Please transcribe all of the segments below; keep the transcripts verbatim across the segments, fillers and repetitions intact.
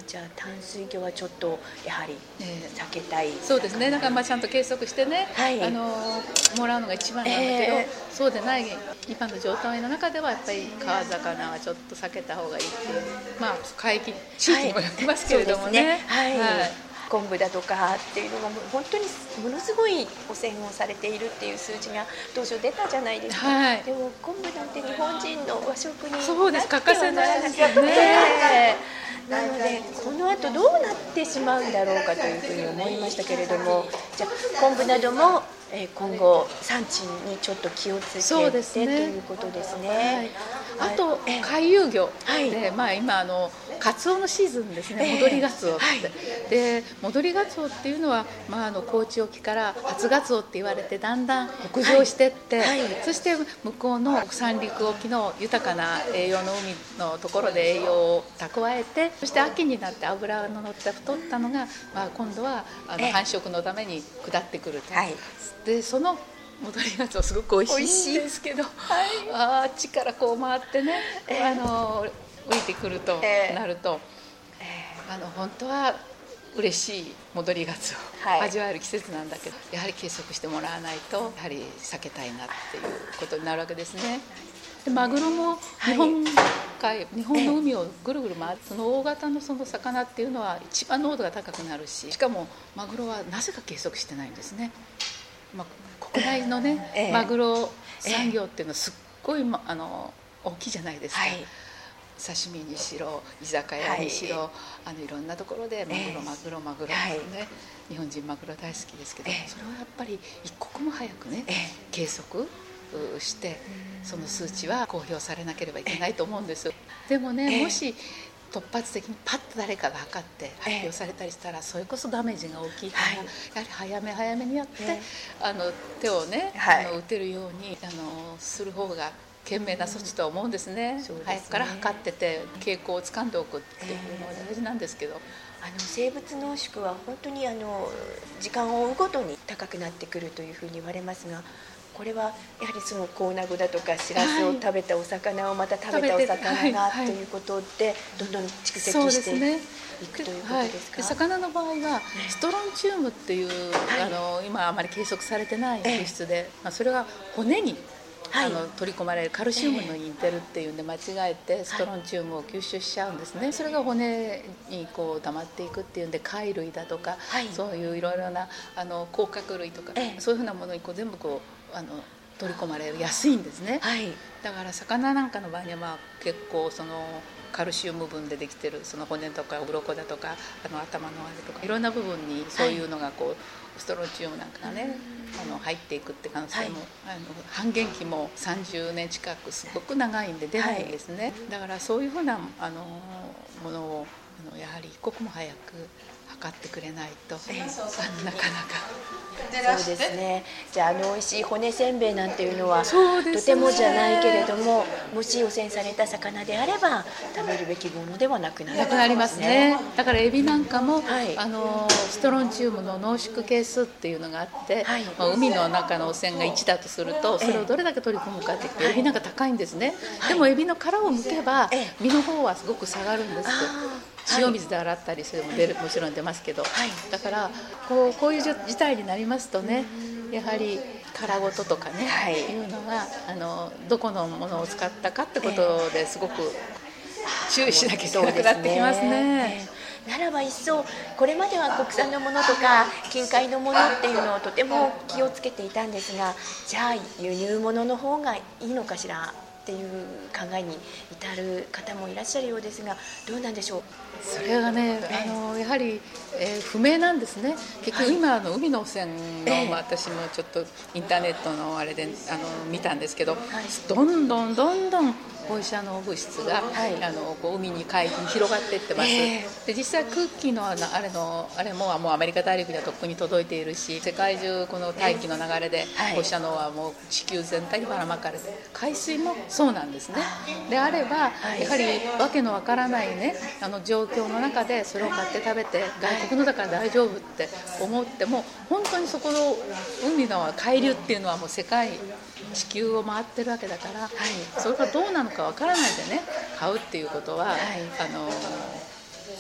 じゃあ淡水魚はちょっとやはり避けたい、 そうですね。だからまあちゃんと計測してね、 はい、 あのもらうのが一番なんだけど、えー、そうでない今の状態の中ではやっぱり川魚はちょっと避けた方がいいっていう、まあ海域地域にもよりますけれどもね。 はい、はいはい、昆布だとかっていうのが本当にものすごい汚染をされているっていう数字が当初出たじゃないですか、はい、でも昆布なんて日本人の和食にそうです、欠かせないですよね。 なのでこの後どうなってしまうんだろうかというふうに思いましたけれども、じゃあ昆布なども今後産地にちょっと気をつけて、ね、ということですね。 はい、あと回遊魚で、まあ、今あのカツオのシーズンですね、戻りガツオって、はい、で戻りガツオっていうのは、まあ、あの高知沖から初ガツオって言われてだんだん北上していって、はいはい、そして向こうの三陸沖の豊かな栄養の海のところで栄養を蓄えて、そして秋になって脂の乗って太ったのが、まあ、今度はあの繁殖のために下ってくると、はい、でその戻りガツオすごく美味しいんですけど、はい、あっちからこう回ってね、えー、あの降りてくるとなると、えー、あの本当は嬉しい戻りガツオ、はい、味わえる季節なんだけど、やはり計測してもらわないとやはり避けたいなっていうことになるわけですね。でマグロも日本海、はい、日本の海をぐるぐる回って、その大型のその魚っていうのは一番濃度が高くなるし、しかもマグロはなぜか計測してないんですね。まあ、国内のね、ええ、マグロ産業っていうのはすっごい、ま、あの大きいじゃないですか、はい、刺身にしろ居酒屋にしろ、はい、あのいろんなところでマグロ、ええ、マグロマグロ、はい、ね、日本人マグロ大好きですけど、ええ、それをやっぱり一刻も早くね、ええ、計測してその数値は公表されなければいけないと思うんです。でもね、ええ、もし突発的にパッと誰かが測って発表されたりしたら、それこそダメージが大きいから、やはり早め早めにやって、あの手をね、あの打てるようにあのする方が賢明な措置とは思うんですね。うん、早くから測ってて傾向をつかんでおくっていうのは大事なんですけど、 あの生物濃縮は本当にあの時間を追うごとに高くなってくるというふうに言われますが、これはやはりそのコウナグだとかシラスを食べたお魚をまた食べたお魚がということでどんどん蓄積していくということですか。 はい、魚の場合はストロンチウムっていう、はい、あの今あまり計測されてない物質で、ええ、それが骨にあの取り込まれるカルシウムに似てるっていうんで間違えてストロンチウムを吸収しちゃうんですね。それが骨にこう溜まっていくっていうんで、貝類だとか、はい、そういういろいろなあの甲殻類とか、ええ、そういうふうなものにこう全部こうあの取り込まれやすいんですね。はい、だから魚なんかの場合には、まあ、結構そのカルシウム分でできてるその骨とか鱗だとかあの頭のあれとかいろんな部分にそういうのがこう、はい、ストロンチウムなんかがねあの入っていくって可能性も、はい、あの半減期もさんじゅうねん近くすごく長いんで出ないんですね。はい、だからそういうふうなあのものをあのやはり一刻も早く測ってくれないと、えー、なかなか。 そうですね。じゃあ、あの美味しい骨せんべいなんていうのはとてもじゃないけれども、もし汚染された魚であれば食べるべきものではなくなる、 なくなりますね。だからエビなんかも、はい、あのストロンチウムの濃縮係数っていうのがあって、はい、まあ、海の中の汚染がいちだとするとそれをどれだけ取り込むかって言って、はい、エビなんか高いんですね。はい、でもエビの殻を剥けば身の方はすごく下がるんです。塩水で洗ったりすれば出る、もちろん出ますけど、はい、だからこう、こういう事態になりますとね、やはり殻ごととかね、はい、いうのがあのどこのものを使ったかってことですごく注意しなきゃいけなくなってきますね。 ならば一層これまでは国産のものとか近海のものっていうのをとても気をつけていたんですが、じゃあ輸入物の方がいいのかしらっていう考えに至る方もいらっしゃるようですが、どうなんでしょう。 それがね、あのやはり、えー、不明なんですね。結局今、はい、の海の汚染の、えー、私もちょっとインターネットのあれであの見たんですけど、はい、どんどんどんどん放射能物質が、はい、あのこう海に海域に広がっていってます。えー、で実際空気のあれのあれももうアメリカ大陸ではとっくに届いているし、世界中この大気の流れで放射能はもう地球全体にばらまかれて、海水もそうなんですね。であれば、やはりわけのわからないねあの状況の中でそれを買って食べて外国のだから大丈夫って思っても、本当にそこの海の海流っていうのはもう世界地球を回ってるわけだから、はい、それがどうなのかわからないでね買うっていうことは、はい、あの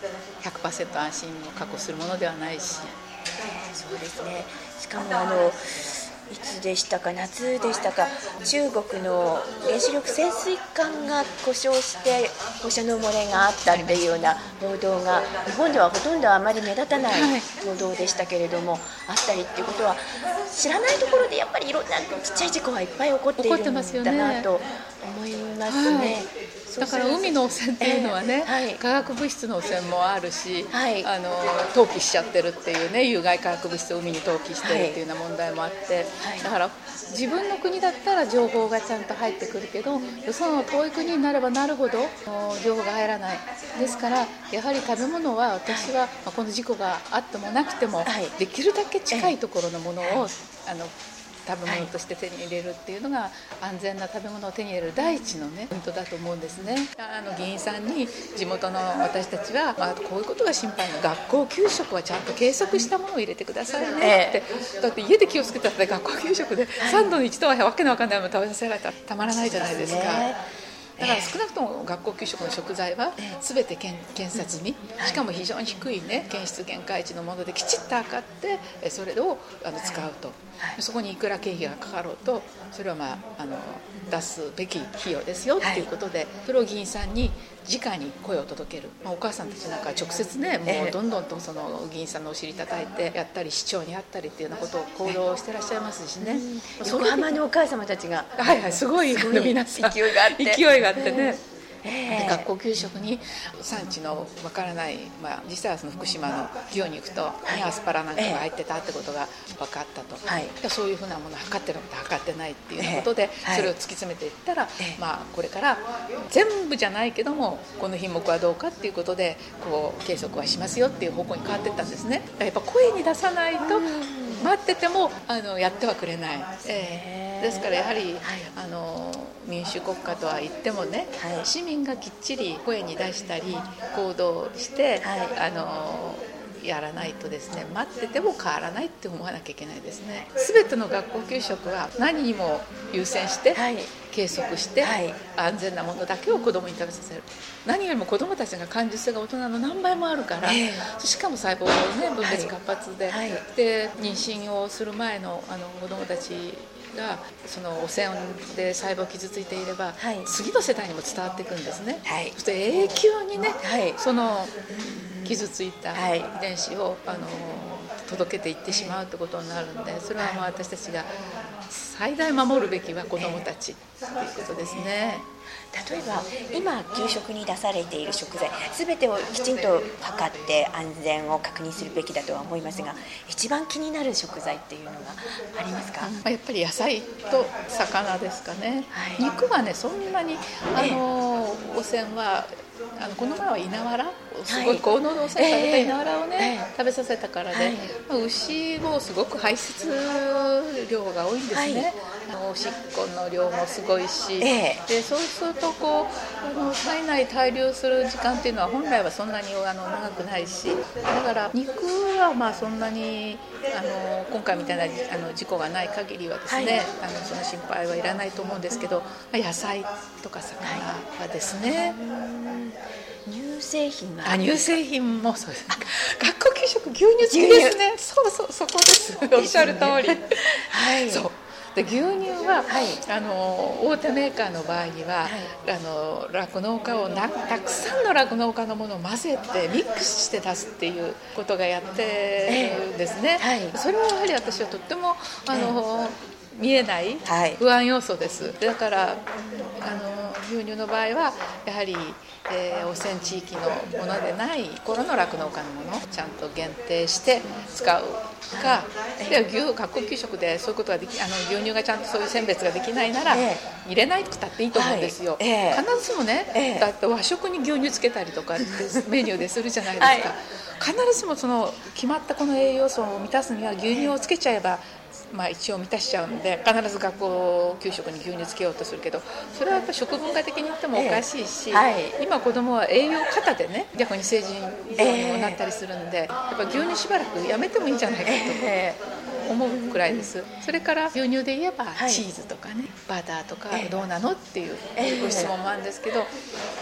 ひゃくパーセント 安心を確保するものではないし。 そうですね。しかもあのいつでしたか、夏でしたか、中国の原子力潜水艦が故障して放射能漏れがあったっていうような報道が日本ではほとんどあまり目立たない報道でしたけれども、あったりっていうことは、知らないところでやっぱりいろんなちっちゃい事故はいっぱい起こっているんだなと思いますね。 だから海の汚染っていうのはね、えーはい、化学物質の汚染もあるし、はい、あの投棄しちゃってるっていうね、有害化学物質を海に投棄してるっていうような問題もあって、はい、だから自分の国だったら情報がちゃんと入ってくるけど、よその遠い国になればなるほど情報が入らない。ですからやはり食べ物は私は、はい、この事故があってもなくても、はい、できるだけ近いところのものを、はい、あの食べ物として手に入れるっていうのが、安全な食べ物を手に入れる第一のねポイントだと思うんですね。あの議員さんに地元の私たちは、まあ、こういうことが心配な、学校給食はちゃんと計測したものを入れてくださいねって、ええ、だって家で気をつけたって学校給食でさんどにいちどはわけのわかんないもの食べさせられたらたまらないじゃないですか。だから少なくとも学校給食の食材は全て検査済み、しかも非常に低いね検出限界値のものできちっと測ってそれをあの使うと、そこにいくら経費がかかろうとそれは、まあ、あの出すべき費用ですよっていうことで、それを議員さんに直に声を届ける、まあ、お母さんたちなんか直接ねもうどんどんとその議員さんのお尻叩いてやったり市長に会ったりっていうようなことを行動してらっしゃいますしね、 横浜のお母様たちがはいはいすごい皆さん勢いがあって勢いがあってね、で学校給食に産地のわからない、まあ、実際はその福島の牛肉と、ね、アスパラなんかが入ってたってことが分かったと、はい、そういうふうなものを測ってるのと測ってないっていうようなことで、それを突き詰めていったら、まあ、これから全部じゃないけどもこの品目はどうかっていうことでこう計測はしますよっていう方向に変わっていったんですね。やっぱ声に出さないと待っててもあのやってはくれない、えー、ですからやはり、はい、あの民主国家とは言ってもね、はい、市民がきっちり声に出したり行動して、はい、あのやらないとですね、待ってても変わらないって思わなきゃいけないですね。全ての学校給食は何にも優先して、はい、計測して、はい、安全なものだけを子どもに食べさせる。何よりも子どもたちが感受性が大人の何倍もあるから、えー、しかも細胞の、ね、分泌活発で、はい、で妊娠をする前の、あの子どもたちがその汚染で細胞傷ついていれば、はい、次の世代にも伝わっていくんですね、はい、そして永久にね、はい、その傷ついた遺伝子を、あの届けていってしまうということになるので、それはまあ私たちが最大守るべきは子どもたちということですね。 例えば今給食に出されている食材全てをきちんと測って安全を確認するべきだとは思いますが、一番気になる食材っていうのがありますか？ やっぱり野菜と魚ですかね、はい、肉はねそんなにあの汚染はあのこの前は稲わらすごい高濃度汚染された稲わらをね、はいえー、食べさせたからで、はいまあ、牛もすごく排泄量が多いんですね、はい、おしっこの量もすごいし、えー、でそうするとこうあの体内滞留する時間っていうのは本来はそんなにあの長くないし、だから肉はまあそんなにあの今回みたいなあの事故がない限りはですね、はい、あのその心配はいらないと思うんですけど、野菜とか魚はですね、 乳製品はあ乳製品もそうです。学校給食牛乳付きですね。そうそうそこです。おっしゃる通り。はい。そう。で牛乳は、はい、あの大手メーカーの場合には、はい、あの酪農家をなたくさんの酪農家のものを混ぜてミックスして出すっていうことがやってるんですね。えーはい、それはやはり私はとってもあの、えー、見えない不安要素です。だからあの牛乳の場合はやはりえー、汚染地域のものでない頃の酪農家のものをちゃんと限定して使うか、で牛学校給食でそういうことができあの牛乳がちゃんとそういう選別ができないなら、えー、入れないくたっていいと思うんですよ、はいえー、必ずしもね、えー、だって和食に牛乳つけたりとかってメニューでするじゃないですか、はい、必ずしもその決まったこの栄養素を満たすには牛乳をつけちゃえばまあ、一応満たしちゃうので必ず学校給食に牛乳つけようとするけど、それはやっぱ食文化的に言ってもおかしいし、えーはい、今子供は栄養過多でね逆に成人にもなったりするんで、えー、やっぱ牛乳しばらくやめてもいいんじゃないかと思うくらいです。それから牛乳で言えばチーズとかね、はい、バターとかどうなのっていうご質問もあるんですけど、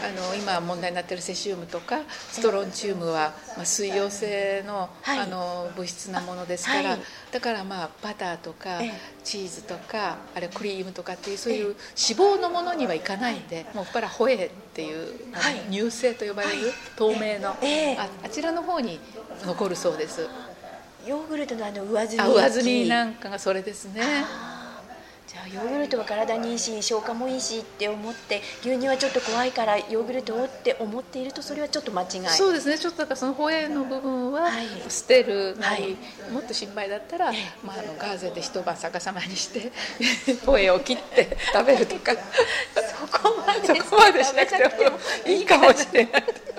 あの今問題になっているセシウムとかストロンチウムは、まあ、水溶性 の,、はい、あの物質なものですから、はい、だからまあバターとかチーズとかあれクリームとかっていうそういう脂肪のものにはいかないんで、もうこれはホエーっていう、はい、乳性と呼ばれる透明の、はい、あ, あちらの方に残るそうです。 ヨーグルトのあの上澄みあ上澄みなんかがそれですね。 じゃあヨーグルトは体にいいし消化もいいしって思って、牛乳はちょっと怖いからヨーグルトをって思っていると、それはちょっと間違い。 そうですね、ちょっとだからそのホエーの部分は捨てるなり、はい、もっと心配だったら、まあ、あのガーゼで一晩逆さまにしてホエーを切って食べるとかそこまでそこまでしなくてもいいかもしれない